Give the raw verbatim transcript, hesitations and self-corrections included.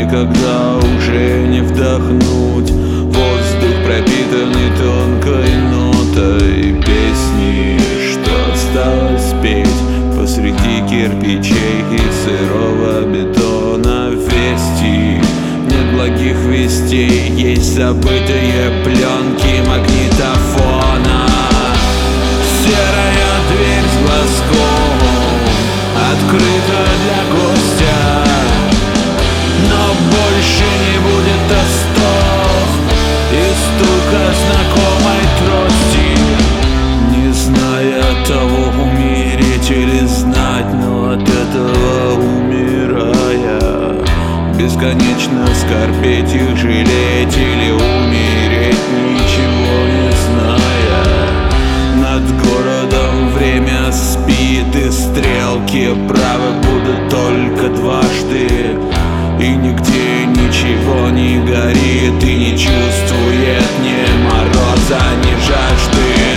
никогда уже не вдохнуть воздух, пропитанный тонкой нотой песни, что осталось петь посреди кирпичей и сырого бетона. Вести нет благих вестей, есть забытые пленки магнитофона. Серая дверь с глазком открыта для гостя, но больше не будет остов и стука знакомой трости. Не зная того, умереть или знать, но от этого умирая бесконечно скорбеть и жалеть, или умереть, ничего не зная. Над городом время спит, и стрелки правы будут только дважды, и нигде ничего не горит, и не чувствует ни мороза, ни жажды.